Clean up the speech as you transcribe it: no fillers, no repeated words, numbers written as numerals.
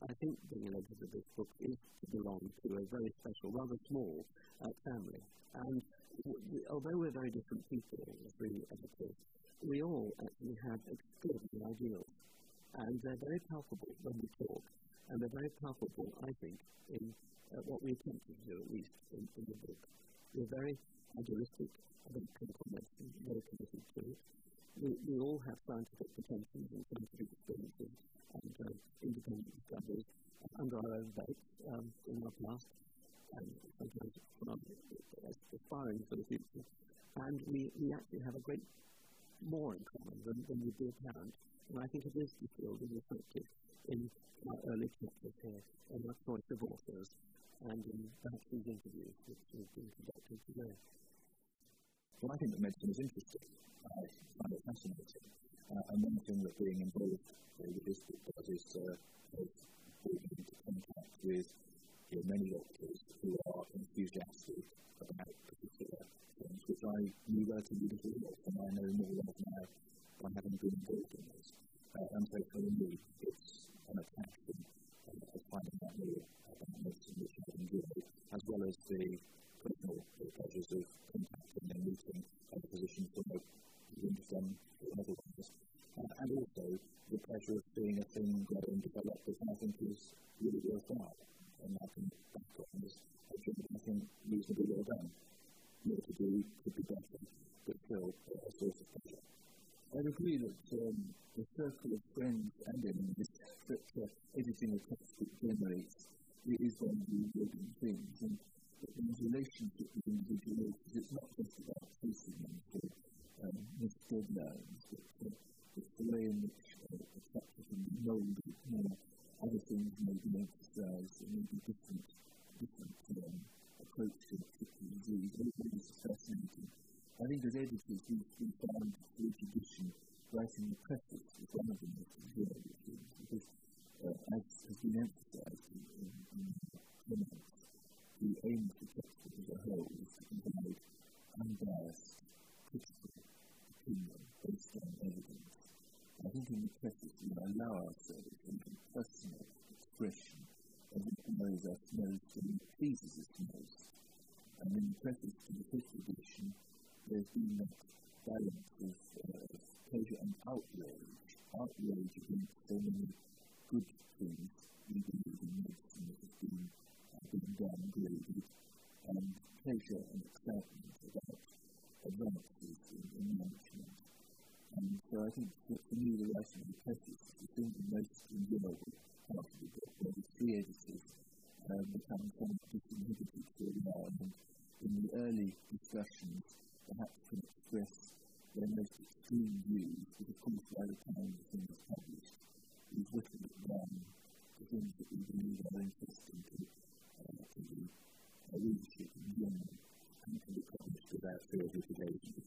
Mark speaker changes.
Speaker 1: I think being an editor of this book is to belong to a very special, rather small family. And although we're very different people, the three editors, we all actually have extraordinary ideals. And they're very palpable when we talk. And they're very palpable, I think, in what we attempt to do, at least in the book. We're very idealistic, very compromising, very committed to it. We all have scientific pretensions and scientific experiences and independent discoveries under our own belts in our past, and sometimes aspiring for the future. And we actually have a great more in common than would be apparent. And I think it is distilled and reflected in our early chapters here, in our choice of authors, and in perhaps these interviews which we've been conducting today.
Speaker 2: Well, I think that medicine is interesting. I find it fascinating. And one thing that being involved with this book does is bring into contact with many doctors who are enthusiastic about particular things, which I knew relatively little of, and I know more of now by having been involved in this. And so for me, it's an attraction of finding out more about medicine, which I enjoy, as well as the personal pleasures of contacting and meeting other physicians from Winston or otherwise, and also the pleasure of seeing a thing grow and develop that I think is really worthwhile. And I think back on this, I think reasonably well done. More to do could be better, but still a source of pleasure.
Speaker 3: I agree that the circle of friends and enemies that editing a textbook generates is one of the important things. And the relationship with individuals, it's not just about chasing them for missed deadlines, but it's the way in which a chapter can be moulded. Other things may be emphasized, there may be different approach to a particular disease. All this is fascinating. I think as editors, we've found through tradition, writing the preface is one of the most enjoyable things, because as has been emphasized in comments, the aim of the textbook as a whole is to provide unbiased, critical opinion based on evidence. I think in the preface we allow ourselves into personal expression of what knows us most and what pleases us most. And in the preface to the fifth edition, there's been that balance of pleasure and outrage. Outrage against so many good things we believe in medicine that has been downgraded, and pleasure and excitement about advances in management. And so I think that for me the writing of the preface is the thing the most enjoyable part of the book, where the three editors become somewhat disinhibited for a while, and in the early discussions perhaps can express their most extreme views, but of course by the time the thing is published, we've whittled it down to things that we believe are interesting to the readership in general, and can be published without fear of litigation.